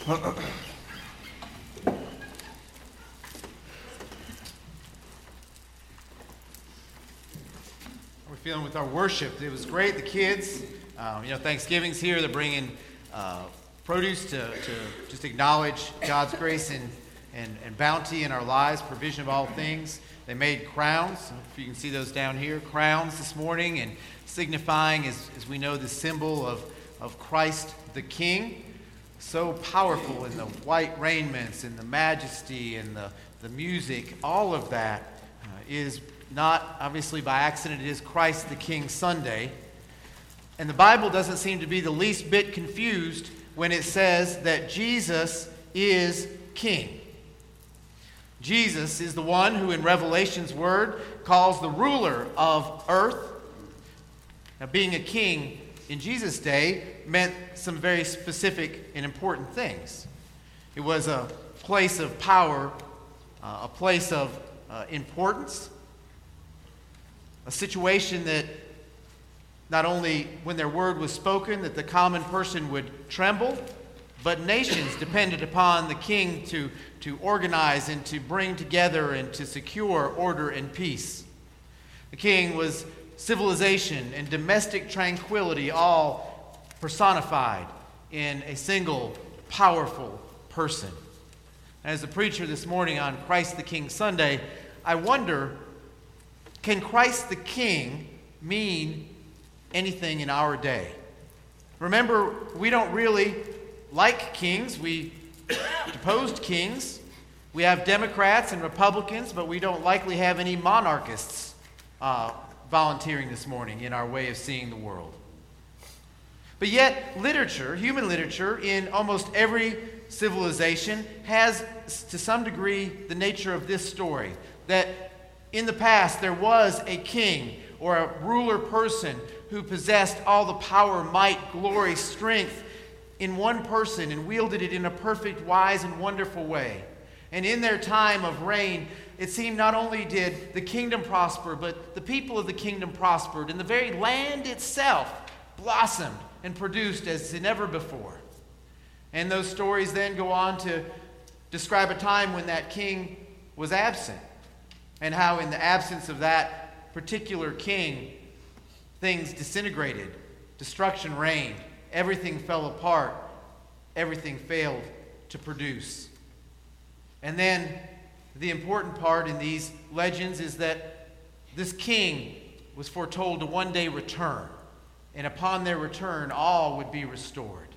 We're feeling with our worship. It was great. The kids, Thanksgiving's here. They're bringing produce to just acknowledge God's grace and bounty in our lives, provision of all things. They made crowns. If you can see those down here, crowns this morning, and signifying, as we know, the symbol of Christ the King. So powerful in the white raiments and the majesty and the music. All of that is not obviously by accident. It is Christ the King Sunday. And the Bible doesn't seem to be the least bit confused when it says that Jesus is King. Jesus is the one who in Revelation's word calls the ruler of earth. Now, being a king in Jesus' day meant some very specific and important things. It was a place of power, a place of importance, a situation that not only when their word was spoken that the common person would tremble, but nations depended upon the king to organize and to bring together and to secure order and peace. The king was civilization and domestic tranquility all personified in a single powerful person. As a preacher this morning on Christ the King Sunday, I wonder, can Christ the King mean anything in our day? Remember, we don't really like kings. We deposed kings. We have Democrats and Republicans, but we don't likely have any monarchists volunteering this morning in our way of seeing the world. But yet, literature, human literature, in almost every civilization has, to some degree, the nature of this story. That in the past, there was a king or a ruler person who possessed all the power, might, glory, strength in one person and wielded it in a perfect, wise, and wonderful way. And in their time of reign, it seemed not only did the kingdom prosper, but the people of the kingdom prospered, and the very land itself blossomed and produced as never before. And those stories then go on to describe a time when that king was absent, and how in the absence of that particular king, things disintegrated, destruction reigned, everything fell apart, everything failed to produce. And then the important part in these legends is that this king was foretold to one day return, and upon their return, all would be restored.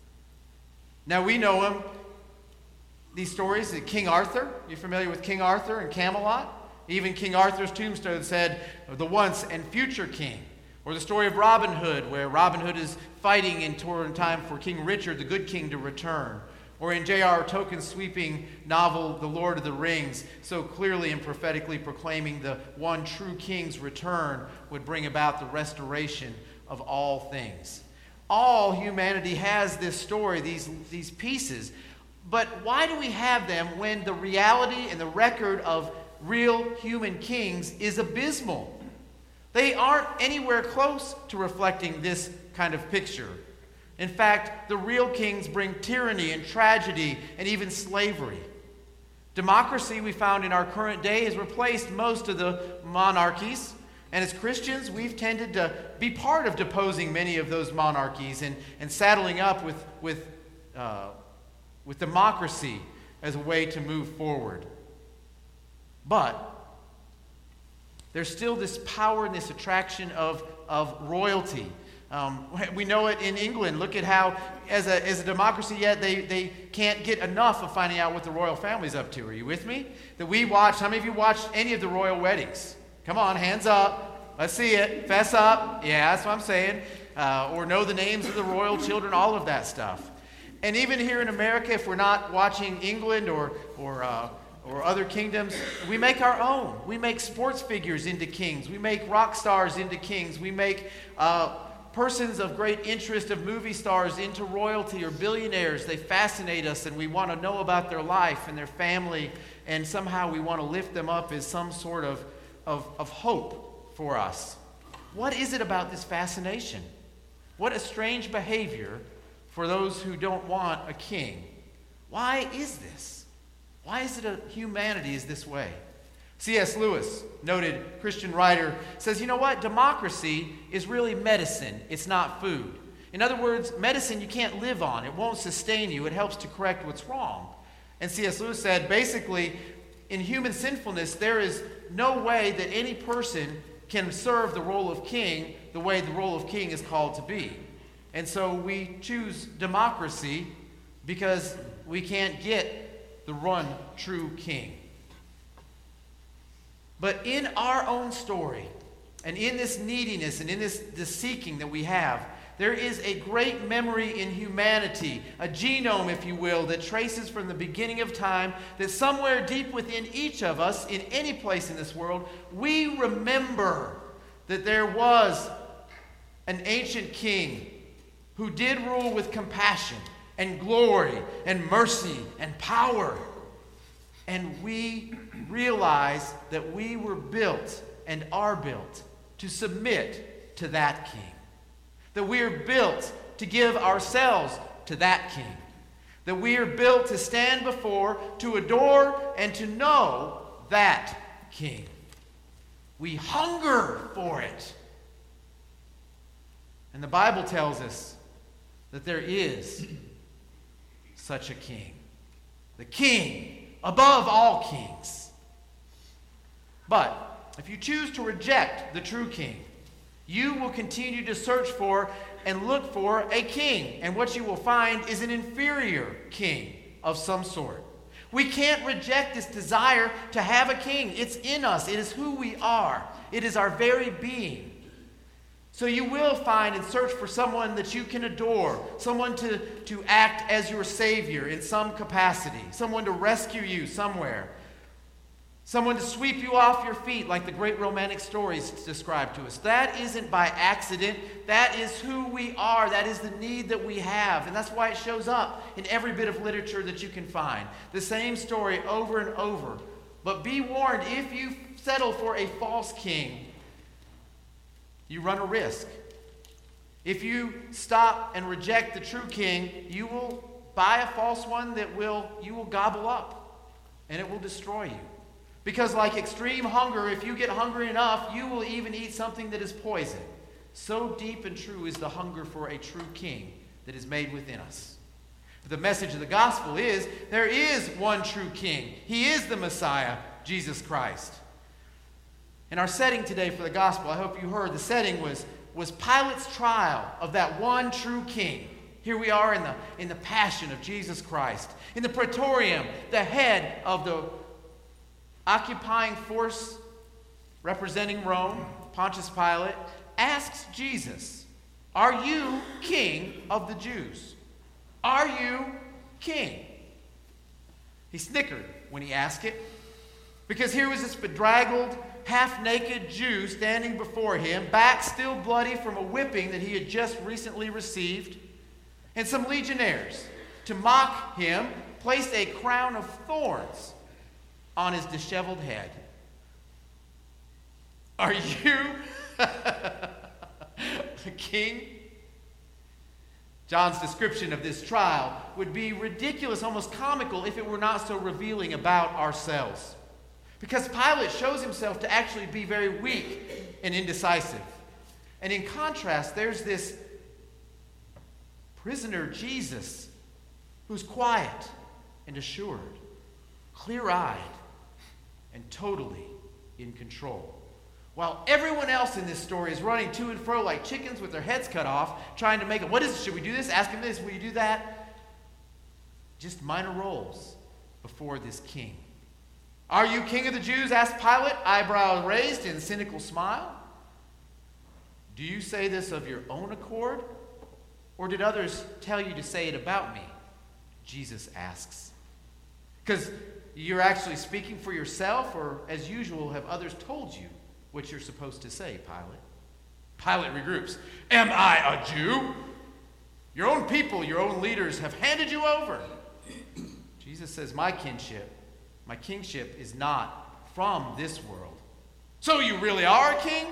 Now we know him, these stories, King Arthur. You familiar with King Arthur and Camelot? Even King Arthur's tombstone said, the once and future king. Or the story of Robin Hood, where Robin Hood is fighting in time for King Richard, the good king, to return. Or in J.R.R. Tolkien's sweeping novel, The Lord of the Rings, so clearly and prophetically proclaiming the one true king's return would bring about the restoration of all things. All humanity has this story, these pieces. But why do we have them when the reality and the record of real human kings is abysmal? They aren't anywhere close to reflecting this kind of picture. In fact, the real kings bring tyranny and tragedy and even slavery. Democracy, we found in our current day, has replaced most of the monarchies. And as Christians, we've tended to be part of deposing many of those monarchies and saddling up with democracy as a way to move forward. But there's still this power and this attraction of royalty. We know it in England. Look at how, as a democracy yet, they can't get enough of finding out what the royal family's up to. Are you with me? That we watched, how many of you watched any of the royal weddings? Come on, hands up. Let's see it. Fess up. Yeah, that's what I'm saying. Or know the names of the royal children, all of that stuff. And even here in America, if we're not watching England or other kingdoms, we make our own. We make sports figures into kings. We make rock stars into kings. We make persons of great interest of movie stars into royalty or billionaires. They fascinate us, and we want to know about their life and their family, and somehow we want to lift them up as some sort of hope for us. What is it about this fascination? What a strange behavior for those who don't want a king. Why is this? Why is it humanity is this way? C.S. Lewis, noted Christian writer, says, you know what? Democracy is really medicine. It's not food. In other words, medicine you can't live on. It won't sustain you. It helps to correct what's wrong. And C.S. Lewis said, basically, in human sinfulness, there is no way that any person can serve the role of king the way the role of king is called to be. And so we choose democracy because we can't get the one true king. But in our own story, and in this neediness, and in this seeking that we have, there is a great memory in humanity, a genome, if you will, that traces from the beginning of time, that somewhere deep within each of us, in any place in this world, we remember that there was an ancient king who did rule with compassion and glory and mercy and power. And we realize that we were built and are built to submit to that king. That we are built to give ourselves to that king. That we are built to stand before, to adore, and to know that king. We hunger for it. And the Bible tells us that there is such a king. The king above all kings. But if you choose to reject the true king, you will continue to search for and look for a king. And what you will find is an inferior king of some sort. We can't reject this desire to have a king. It's in us. It is who we are. It is our very being. So you will find and search for someone that you can adore, someone to act as your savior in some capacity, someone to rescue you somewhere, someone to sweep you off your feet like the great romantic stories describe to us. That isn't by accident. That is who we are. That is the need that we have. And that's why it shows up in every bit of literature that you can find. The same story over and over. But be warned, if you settle for a false king, you run a risk. If you stop and reject the true king, you will buy a false one that you will gobble up, and it will destroy you. Because like extreme hunger, if you get hungry enough, you will even eat something that is poison. So deep and true is the hunger for a true king that is made within us. The message of the gospel is there is one true king. He is the Messiah, Jesus Christ. In our setting today for the gospel, I hope you heard, the setting was Pilate's trial of that one true king. Here we are in the passion of Jesus Christ. In the praetorium, the head of the occupying force representing Rome, Pontius Pilate, asks Jesus, "Are you king of the Jews? Are you king?" He snickered when he asked it, because here was this bedraggled, half-naked Jew standing before him, back still bloody from a whipping that he had just recently received, and some legionnaires, to mock him, placed a crown of thorns on his disheveled head. "Are you a king?" John's description of this trial would be ridiculous, almost comical, if it were not so revealing about ourselves. Because Pilate shows himself to actually be very weak and indecisive. And in contrast, there's this prisoner, Jesus, who's quiet and assured, clear-eyed, and totally in control. While everyone else in this story is running to and fro like chickens with their heads cut off, trying to make it, what is it? Should we do this? Ask him this. Will you do that? Just minor roles before this king. "Are you king of the Jews?" asked Pilate, eyebrow raised in cynical smile. "Do you say this of your own accord, or did others tell you to say it about me?" Jesus asks. Because you're actually speaking for yourself, or as usual, have others told you what you're supposed to say, Pilate? Pilate regroups. "Am I a Jew? Your own people, your own leaders have handed you over." Jesus says, my kingship is not from this world." "So you really are a king?"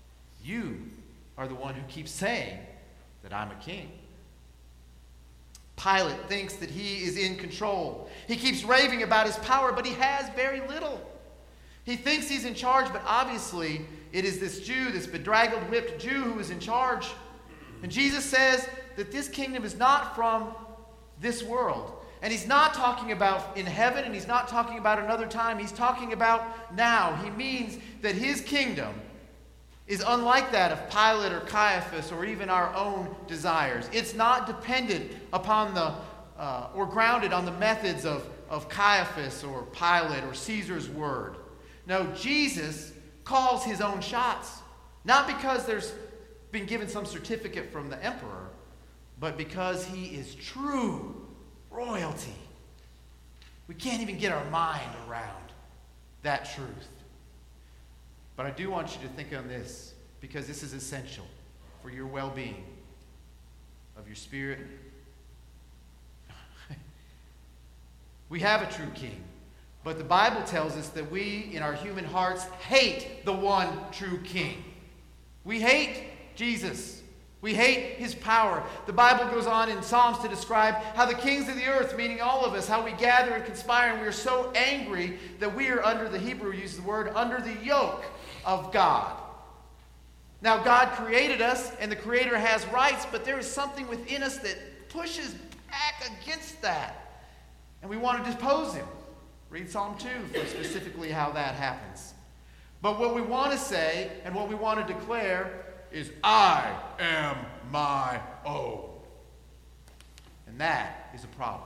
"You are the one who keeps saying that I'm a king." Pilate thinks that he is in control. He keeps raving about his power, but he has very little. He thinks he's in charge, but obviously it is this Jew, this bedraggled, whipped Jew who is in charge. And Jesus says that this kingdom is not from this world. And he's not talking about in heaven, and he's not talking about another time. He's talking about now. He means that his kingdom is unlike that of Pilate or Caiaphas or even our own desires. It's not dependent upon or grounded on the methods of Caiaphas or Pilate or Caesar's word. No, Jesus calls his own shots. Not because there's been given some certificate from the emperor, but because he is true royalty. We can't even get our mind around that truth. But I do want you to think on this, because this is essential for your well-being of your spirit. We have a true king, but the Bible tells us that we, in our human hearts, hate the one true king. We hate Jesus. We hate his power. The Bible goes on in Psalms to describe how the kings of the earth, meaning all of us, how we gather and conspire, and we are so angry that we are under, the Hebrew uses the word, under the yoke of God. Now, God created us, and the Creator has rights, but there is something within us that pushes back against that. And we want to depose him. Read Psalm 2 for specifically how that happens. But what we want to say and what we want to declare is, I am my own. And that is a problem.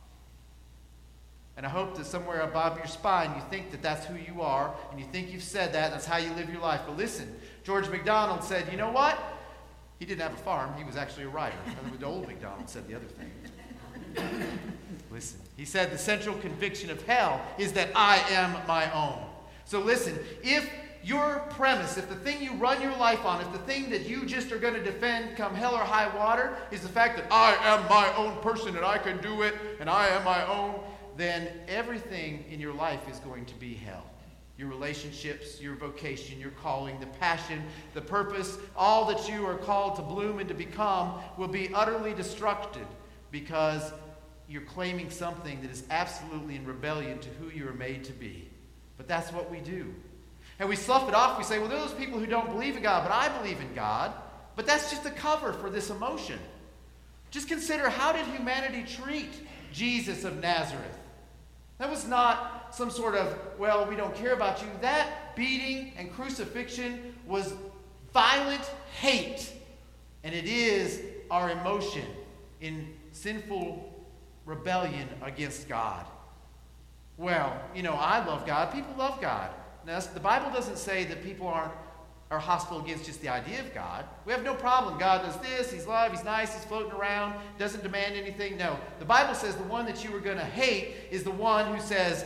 And I hope that somewhere above your spine you think that that's who you are, and you think you've said that, and that's how you live your life. But listen, George MacDonald said, you know what? He didn't have a farm. He was actually a writer. The old MacDonald said the other thing. Listen, he said the central conviction of hell is that I am my own. So listen, if your premise, if the thing you run your life on, if the thing that you just are going to defend come hell or high water is the fact that I am my own person and I can do it and I am my own, then everything in your life is going to be hell. Your relationships, your vocation, your calling, the passion, the purpose, all that you are called to bloom and to become will be utterly destructed because you're claiming something that is absolutely in rebellion to who you are made to be. But that's what we do. And we slough it off. We say, well, there are those people who don't believe in God, but I believe in God. But that's just a cover for this emotion. Just consider, how did humanity treat Jesus of Nazareth? That was not some sort of, well, we don't care about you. That beating and crucifixion was violent hate. And it is our emotion in sinful rebellion against God. Well, I love God. People love God. Now, the Bible doesn't say that people are hostile against just the idea of God. We have no problem. God does this. He's love. He's nice. He's floating around. Doesn't demand anything. No. The Bible says the one that you are going to hate is the one who says,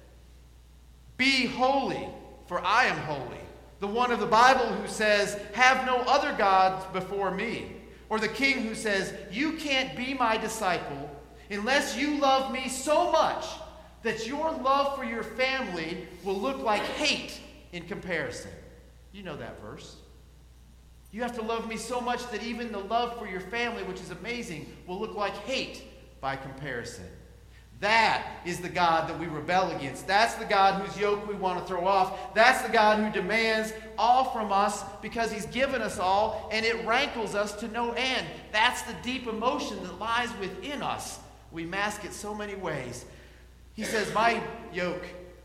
be holy, for I am holy. The one of the Bible who says, have no other gods before me. Or the king who says, you can't be my disciple unless you love me so much that your love for your family will look like hate in comparison. You know that verse. You have to love me so much that even the love for your family, which is amazing, will look like hate by comparison. That is the God that we rebel against. That's the God whose yoke we want to throw off. That's the God who demands all from us because he's given us all, and it rankles us to no end. That's the deep emotion that lies within us. We mask it so many ways. He says, my yoke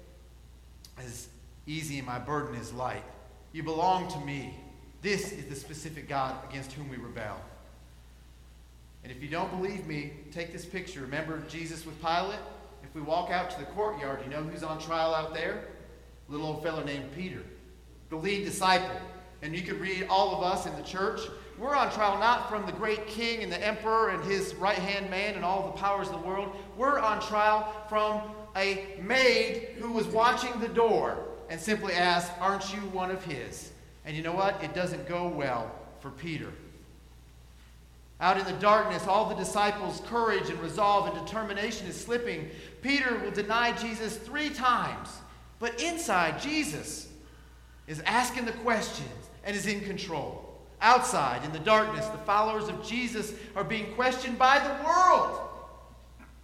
is easy and my burden is light. You belong to me. This is the specific God against whom we rebel. And if you don't believe me, take this picture. Remember Jesus with Pilate? If we walk out to the courtyard, you know who's on trial out there? A little old fellow named Peter, the lead disciple. And you could read all of us in the church. We're on trial not from the great king and the emperor and his right-hand man and all the powers of the world. We're on trial from a maid who was watching the door and simply asked, aren't you one of his? And you know what? It doesn't go well for Peter. Out in the darkness, all the disciples' courage and resolve and determination is slipping. Peter will deny Jesus 3 times. But inside, Jesus is asking the questions and is in control. Outside, in the darkness, the followers of Jesus are being questioned by the world.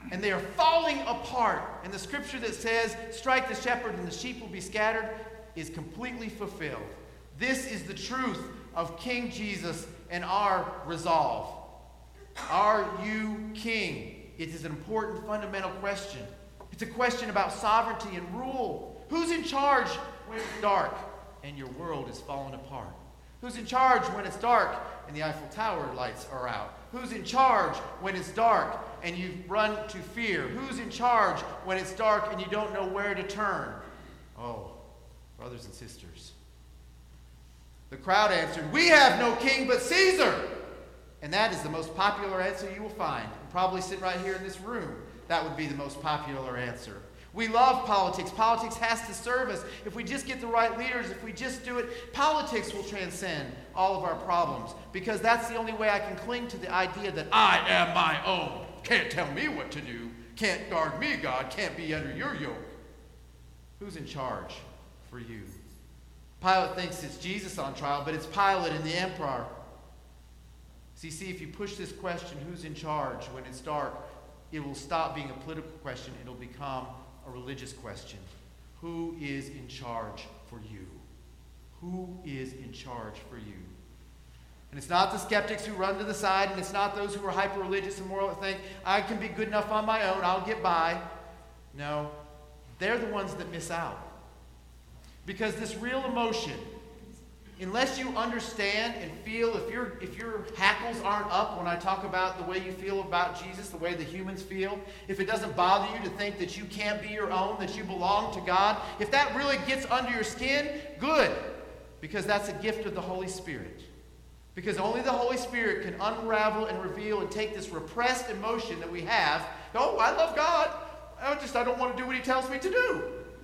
And they are falling apart. And the scripture that says, strike the shepherd and the sheep will be scattered, is completely fulfilled. This is the truth of King Jesus and our resolve. Are you king? It is an important fundamental question. It's a question about sovereignty and rule. Who's in charge when it's dark and your world is falling apart? Who's in charge when it's dark and the Eiffel Tower lights are out? Who's in charge when it's dark and you run to fear? Who's in charge when it's dark and you don't know where to turn? Oh, brothers and sisters. The crowd answered, "We have no king but Caesar." And that is the most popular answer you will find. And probably sit right here in this room. That would be the most popular answer. We love politics. Politics has to serve us. If we just get the right leaders, if we just do it, politics will transcend all of our problems. Because that's the only way I can cling to the idea that I am my own. Can't tell me what to do. Can't guard me, God. Can't be under your yoke. Who's in charge for you? Pilate thinks it's Jesus on trial, but it's Pilate and the emperor. See, if you push this question, who's in charge when it's dark, it will stop being a political question. It'll become a religious question. Who is in charge for you? Who is in charge for you? And it's not the skeptics who run to the side, and it's not those who are hyper-religious and moral that think, I can be good enough on my own, I'll get by. No, they're the ones that miss out. Because this real emotion, unless you understand and feel, if your hackles aren't up when I talk about the way you feel about Jesus, the way the humans feel, if it doesn't bother you to think that you can't be your own, that you belong to God, if that really gets under your skin, good. Because that's a gift of the Holy Spirit. Because only the Holy Spirit can unravel and reveal and take this repressed emotion that we have. Oh, I love God. I don't want to do what he tells me to do.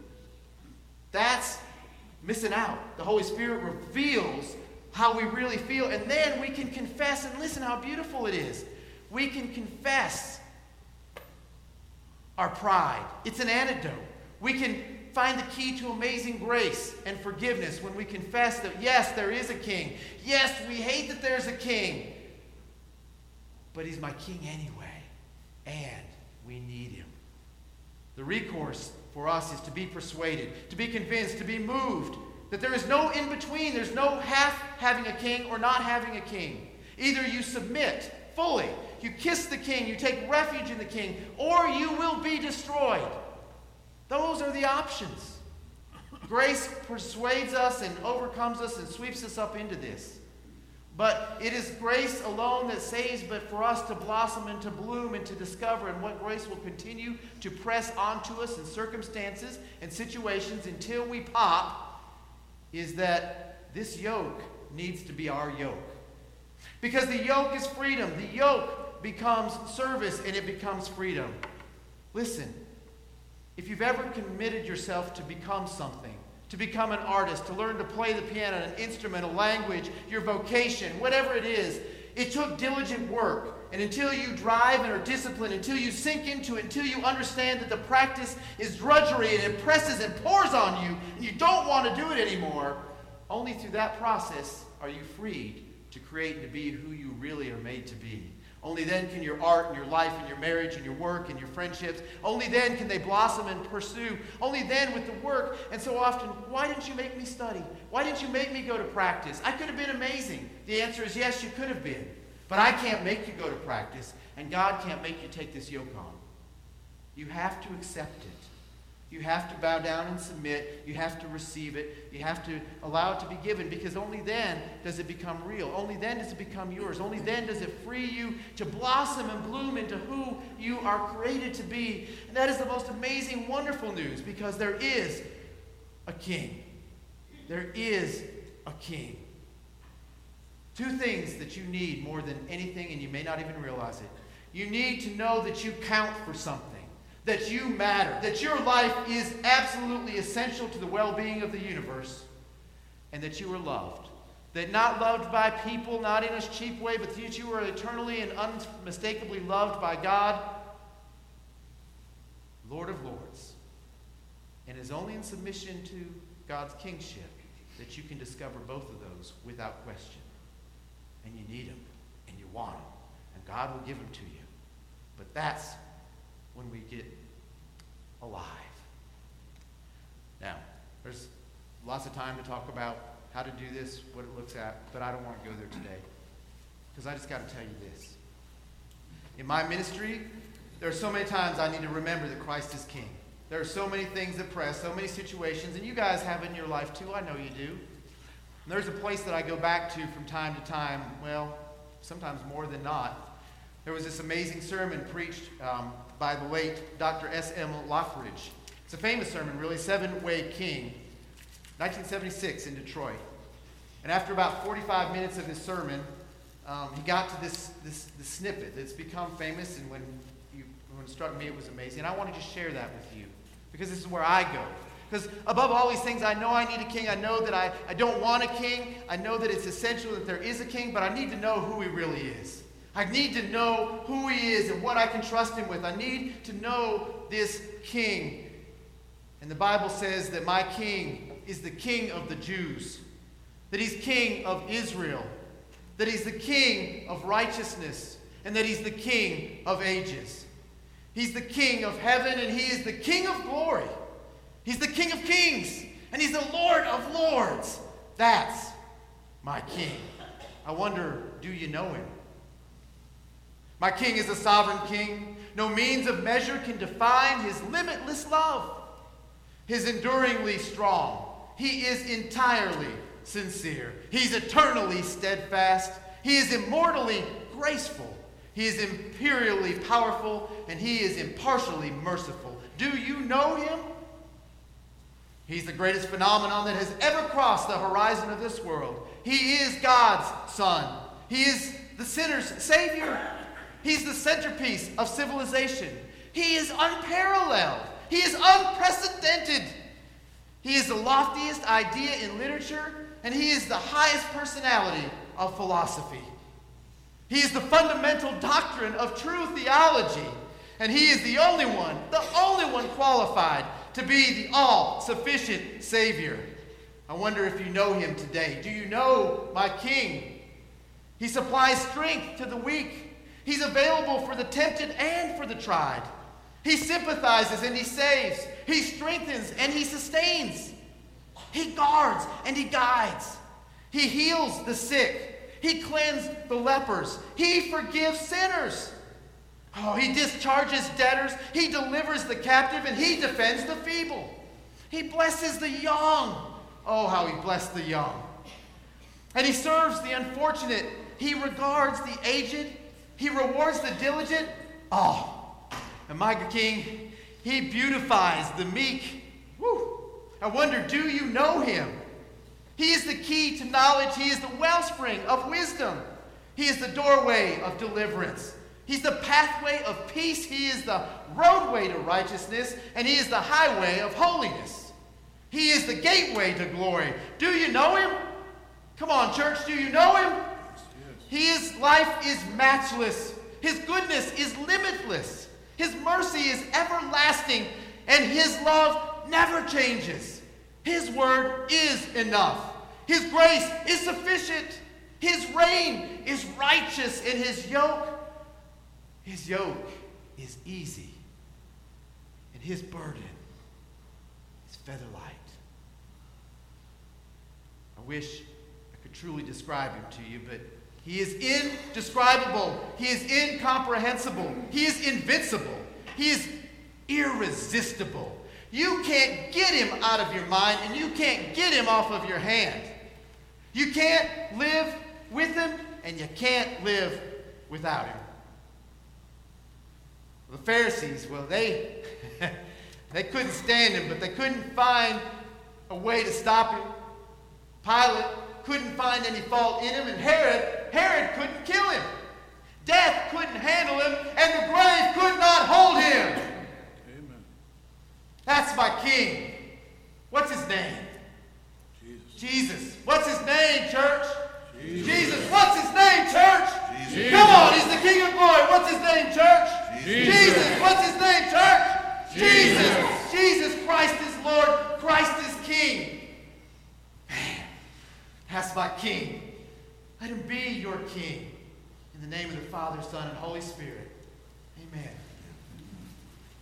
That's missing out. The Holy Spirit reveals how we really feel, and then we can confess, and listen how beautiful it is. We can confess our pride. It's an antidote. We can find the key to amazing grace and forgiveness when we confess that, yes, there is a king. Yes, we hate that there's a king. But he's my king anyway, and we need him. The recourse for us is to be persuaded, to be convinced, to be moved, that there is no in-between. There's no half having a king or not having a king. Either you submit fully, you kiss the king, you take refuge in the king, or you will be destroyed. Those are the options. Grace persuades us and overcomes us and sweeps us up into this. But it is grace alone that saves, but for us to blossom and to bloom and to discover, and what grace will continue to press onto us in circumstances and situations until we pop, is that this yoke needs to be our yoke. Because the yoke is freedom. The yoke becomes service and it becomes freedom. Listen, if you've ever committed yourself to become something, to become an artist, to learn to play the piano, an instrument, a language, your vocation, whatever it is, it took diligent work. And until you drive and are disciplined, until you sink into it, until you understand that the practice is drudgery and it presses and pours on you, and you don't want to do it anymore, only through that process are you freed to create and to be who you really are made to be. Only then can your art and your life and your marriage and your work and your friendships, only then can they blossom and pursue. Only then with the work. And so often, why didn't you make me study? Why didn't you make me go to practice? I could have been amazing. The answer is yes, you could have been. But I can't make you go to practice, and God can't make you take this yoke on. You have to accept it. You have to bow down and submit. You have to receive it. You have to allow it to be given, because only then does it become real. Only then does it become yours. Only then does it free you to blossom and bloom into who you are created to be. And that is the most amazing, wonderful news, because there is a king. There is a king. Two things that you need more than anything, and you may not even realize it. You need to know that you count for something. That you matter, that your life is absolutely essential to the well-being of the universe, and that you are loved. That not loved by people, not in a cheap way, but that you are eternally and unmistakably loved by God, Lord of Lords. And it is only in submission to God's kingship that you can discover both of those without question. And you need them, and you want them, and God will give them to you. But that's when we get alive. Now, there's lots of time to talk about how to do this, what it looks at, but I don't want to go there today. Because I just got to tell you this. In my ministry, there are so many times I need to remember that Christ is King. There are so many things that press, so many situations, and you guys have in your life too. I know you do. And there's a place that I go back to from time to time, well, sometimes more than not. There was this amazing sermon preached by the late Dr. S.M. Lockridge. It's a famous sermon, really, Seven-Way King, 1976 in Detroit. And after about 45 minutes of his sermon, he got to this snippet that's become famous, and when it struck me, it was amazing. And I want to just share that with you, because this is where I go. Because above all these things, I know I need a king. I know that I don't want a king. I know that it's essential that there is a king, but I need to know who he really is. I need to know who he is and what I can trust him with. I need to know this king. And the Bible says that my king is the king of the Jews, that he's king of Israel, that he's the king of righteousness, and that he's the king of ages. He's the king of heaven, and he is the king of glory. He's the King of Kings, and he's the Lord of Lords. That's my king. I wonder, do you know him? My king is a sovereign king. No means of measure can define his limitless love. His enduringly strong. He is entirely sincere. He's eternally steadfast. He is immortally graceful. He is imperially powerful, and he is impartially merciful. Do you know him? He's the greatest phenomenon that has ever crossed the horizon of this world. He is God's Son. He is the sinner's Savior. He's the centerpiece of civilization. He is unparalleled. He is unprecedented. He is the loftiest idea in literature, and he is the highest personality of philosophy. He is the fundamental doctrine of true theology, and he is the only one qualified to be the all-sufficient Savior. I wonder if you know him today. Do you know my King? He supplies strength to the weak. He's available for the tempted and for the tried. He sympathizes and he saves. He strengthens and he sustains. He guards and he guides. He heals the sick. He cleansed the lepers. He forgives sinners. Oh, he discharges debtors. He delivers the captive, and he defends the feeble. He blesses the young. Oh, how he blessed the young. And he serves the unfortunate. He regards the aged. He rewards the diligent. Oh, and my King, he beautifies the meek. Woo. I wonder, do you know him? He is the key to knowledge. He is the wellspring of wisdom. He is the doorway of deliverance. He's the pathway of peace. He is the roadway to righteousness, and he is the highway of holiness. He is the gateway to glory. Do you know him? Come on, church, do you know him? Yes. His life is matchless. His goodness is limitless. His mercy is everlasting, and his love never changes. His word is enough. His grace is sufficient. His reign is righteous, and his yoke is easy, and his burden is feather light. I wish I could truly describe him to you, but he is indescribable. He is incomprehensible. He is invincible. He is irresistible. You can't get him out of your mind, and you can't get him off of your hand. You can't live with him, and you can't live without him. The Pharisees, well, they couldn't stand him, but they couldn't find a way to stop him. Pilate couldn't find any fault in him, and Herod couldn't kill him. Death couldn't handle him, and the grave could not hold him. Amen. That's my King. What's his name? Jesus. What's his name, church? Jesus. What's his name, church? Jesus. Come on, he's the King of glory. What's his name, church? Jesus. What's his name, church? Jesus. Jesus Christ is Lord. Christ is King. Man, that's my King. Let him be your King. In the name of the Father, Son, and Holy Spirit. Amen.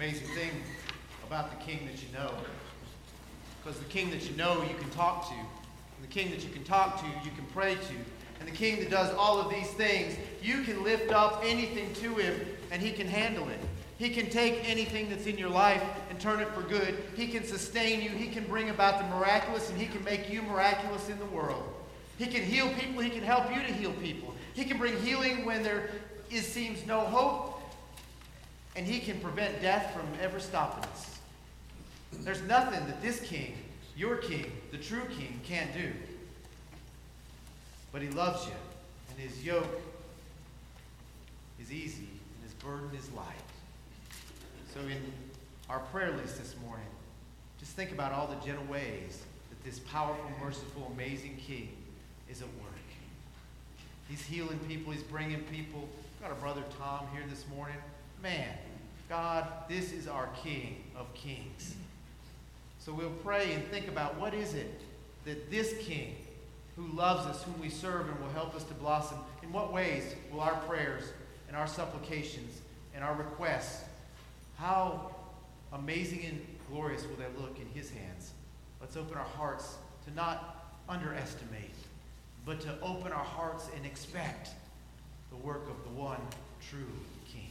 amazing thing about the King that you know. Because the King that you know, you can talk to. And the King that you can talk to, you can pray to. And the King that does all of these things, you can lift up anything to him, and he can handle it. He can take anything that's in your life and turn it for good. He can sustain you. He can bring about the miraculous, and he can make you miraculous in the world. He can heal people. He can help you to heal people. He can bring healing when there seems no hope. And he can prevent death from ever stopping us. There's nothing that this King, your King, the true King, can't do. But he loves you, and his yoke is easy, and his burden is light. So in our prayer list this morning, just think about all the gentle ways that this powerful, merciful, amazing King is at work. He's healing people. He's bringing people. We've got our brother Tom here this morning. Man, God, this is our King of Kings. So we'll pray and think about what is it that this King who loves us, whom we serve and will help us to blossom, in what ways will our prayers and our supplications and our requests, how amazing and glorious will they look in his hands? Let's open our hearts to not underestimate, but to open our hearts and expect the work of the one true King.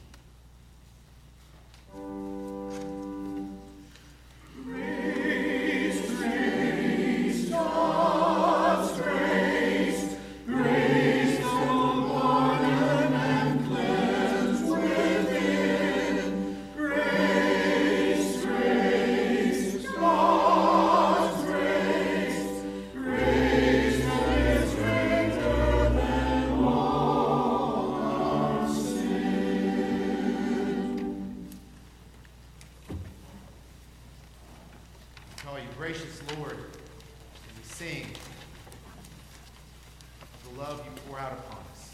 Grace, grace, God's grace, grace to pardon and cleanse within. Grace, grace, God's grace, grace that is greater than all our sin. Call you gracious Lord, and we sing of the love you pour out upon us.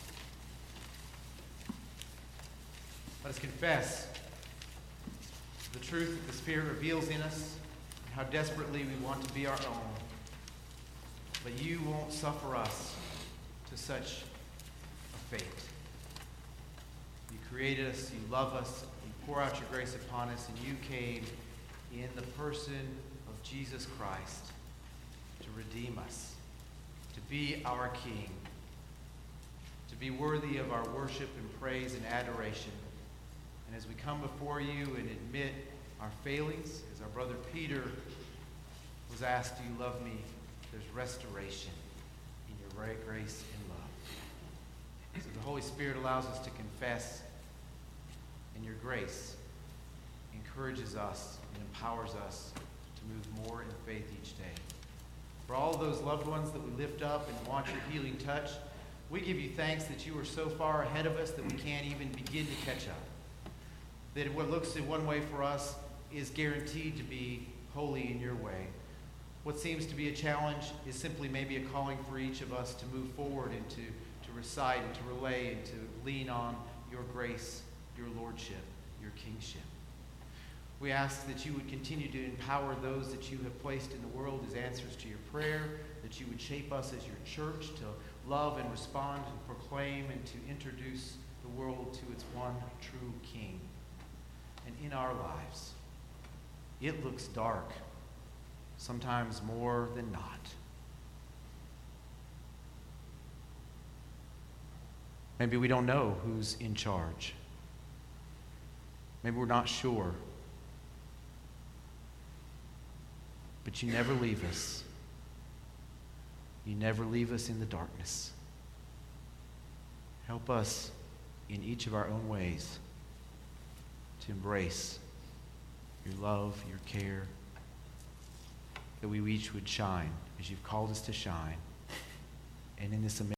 Let us confess the truth that the Spirit reveals in us and how desperately we want to be our own. But you won't suffer us to such a fate. You created us, you love us, you pour out your grace upon us, and you came in the person of Jesus Christ to redeem us, to be our King, to be worthy of our worship and praise and adoration. And as we come before you and admit our failings, as our brother Peter was asked, do you love me? There's restoration in your great grace and love. So the Holy Spirit allows us to confess, and your grace encourages us and empowers us to move more in faith each day. For all of those loved ones that we lift up and want your healing touch, we give you thanks that you are so far ahead of us that we can't even begin to catch up. That what looks in one way for us is guaranteed to be holy in your way. What seems to be a challenge is simply maybe a calling for each of us to move forward and to recite and to relay and to lean on your grace, your lordship, your kingship. We ask that you would continue to empower those that you have placed in the world as answers to your prayer, that you would shape us as your church to love and respond and proclaim and to introduce the world to its one true King. And in our lives, it looks dark, sometimes more than not. Maybe we don't know who's in charge. Maybe we're not sure. But you never leave us. You never leave us in the darkness. Help us in each of our own ways to embrace your love, your care, that we each would shine as you've called us to shine. And in this amazing